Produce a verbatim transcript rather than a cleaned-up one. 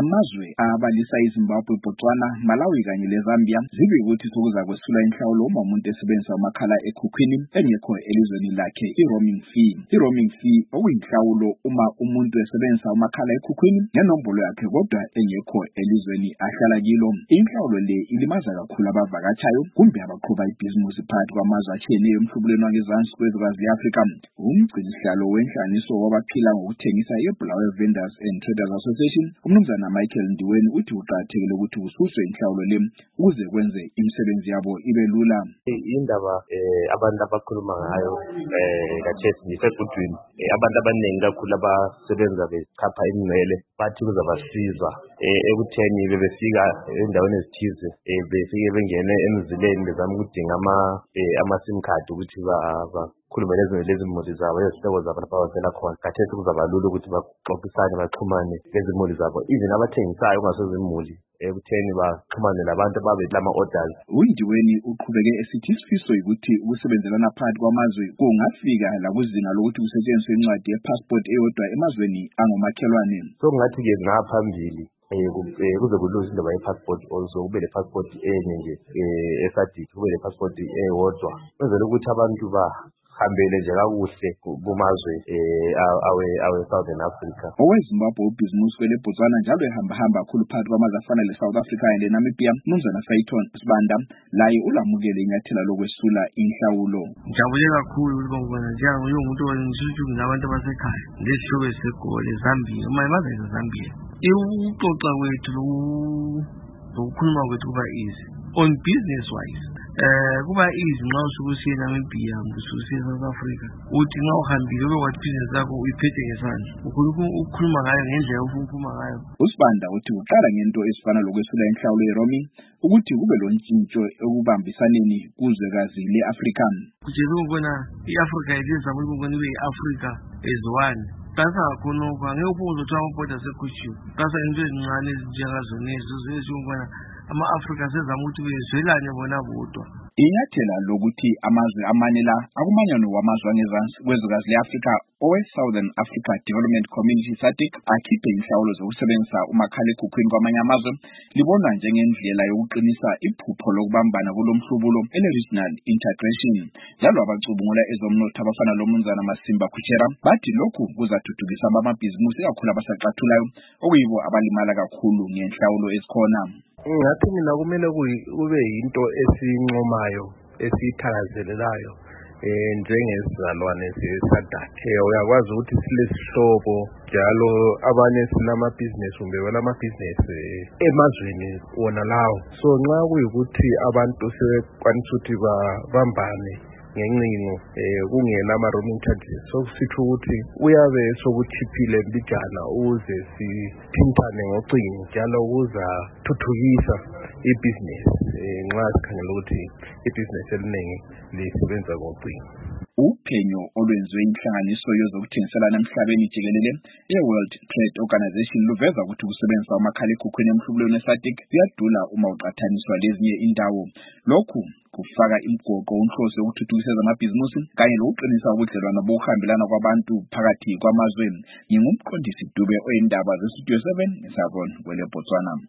amazwe abalisa iZimbabwe, Botswana, Malawi kanye leZambia zibe ukuthi sokuza kwesula inhlawulo uma umuntu esebenzisa umakhala ekhukhwini engekho elizweni lakhe i-roaming fee. I-roaming fee okuyinhlawulo uma umuntu esebenzisa umakhala ekhukhwini ngenombolo yakhe kodwa engekho elizweni ahlala kilo. Inhlawulo le ilimaza kakhulu abavakatshayo kumbe abaqhuba ibhizinisi phakathi kwamazwe atshiyeneyo emhlubulweni wangezansi kwezwekazi le-Afrika. Umgcinisihlalo wenhlanganiso wabaphila ngokuthengisa i-Bulawayo Vendors and Traders Association, umnumzana Michael Ndiweni, uthi kuqakathekile ukuthi kususwe inhlawulo le ukuze kwenze imisebenzi yabo ibe lula. Indaba abantu abakhuluma ngayo kathesi ngisegudwini abantu abaningi kakhulu abasebenza bekhapha imingcele bathi kuzabasiza ekutheni bebefika endaweni ezithize befike bengene emzileni bezama ukudinga ama-sim card ukuthi bakhulume lezimuli zabo ezihlobo zabo lapha abavela khona. Kathesi kuzaba lula ukuthi baxoxisane baxhumane lezimuli zabo, even abathengisayo ongasozimuli ekutheni baxhumane labantu ababelama-orders. uNdiweni uqhubeke esithi isifiso ukuthi ukusebenzelana phakathi kwamazwe kungafika lakuzinga lokuthi kusetshenziswe incwadi ye-passport eyodwa emazweni angomakhelwane. So kungathi-ke ngaphambili kuze kulungiswe indaba ye-passport also kube le-passport enye nje eSADC, kube le-passport eyodwa kwenzela ukuthi abantu bahambele nje kakuhle kumazwe awe-Southern Africa. OweZimbabwe ubhizinisi wele Botswana njalo ehamba-hamba kakhulu phakathi kwamazwe afana le-South Africa kanye le-Namibia, umnumzana Fayton Sibanda laye ulamukele inyathela lokwesula inhlawulo. Ngijabule kakhulu ukubona njengoba umuntu onyishushungu nabantu abasekhaya lesihlobo segoli Zambia uma imaze eZambia ukuxoxa kwethu lokukhuluma kwethu kuba easy on business wise. Eh kuba easy nxa usukusiye eNamibia usukusiye eSouth Africa uthi nxa uhambile ube wathi business yakho uyiphethe ngesandla ukukhuluma ngayo ngendlela ufuna ukukhuluma ngayo. uSibanda uthi uqala ngento ezifana lokwesula inhlawulo ye-roaming ukuthi kube lontshintsho ekubambisaneni kuzwekazi le-Afrika. Kujeza ukubona i-Africa ilizama ukubona ibe i-Africa as one. Kasa khonokho angeke uphonze ukuthi amabhoda sekhutshiwe. Kasa into ezincane ezinjengazonezi zezibona ama-Afrika sezama ukuthi bezwelane bona bodwa. Inyathela lokuthi amazwe amane la akumanyano wamazwe angezansi kwezwekazi le-Afrika owe-Southern Africa Development Community SADC akhiphe inhlawulo zokusebenzisa umakhalekhukhwini kwamanye amazwe libonwa njengendlela yokuqinisa iphupho lokubambana kulomhlubulo ele-regional integration. Njalo abacubungula ezomnotho abafana lomnumzana Masimba Kuchera bathi lokhu kuzathuthukisa abamabhizinisi kakhulu abasaxathulayo okuyibo abalimala kakhulu ngenhlawulo ezikhona. Ngathi mina kumele kube yinto esincomayo esithakazelelayo eh njengesizalwane se-SADC. Uyakwazi ukuthi silesihlobo njalo abanye sinamabhizinisi kumbe banamabhizinisi emazweni wona lawo. So nxa kuyikuthi abantu sebekwanisa ukuthi babambane ngencingo kungena ama-roaming charges, so kusitsho ukuthi uyabe sokuchiphile mbijana ukuze sithintane ngocingo njalo ukuza thuthukisa ibhizinesi nxa sikhangela ukuthi ibhizinesi eliningi lisebenza ngocingo. Uphenyo olwenziwe inhlanganiso yezokuthengiselana emhlabeni jikelele ye-World Trade Organization luveza ukuthi ukusebenzisa umakhalekhukhwini emhlubulweni we-SADC kuyadula uma uqathaniswa lezinye indawo. Lokhu kufaka imgoqo unhloso yokuthuthukisa amabhizinisi kanye lokuqinisa ubudlelwano bokuhambelana kwabantu phakathi kwamazwe. Ngingumqondisi Dube oyindaba ze-Studio seven eSavon kwele Botswana.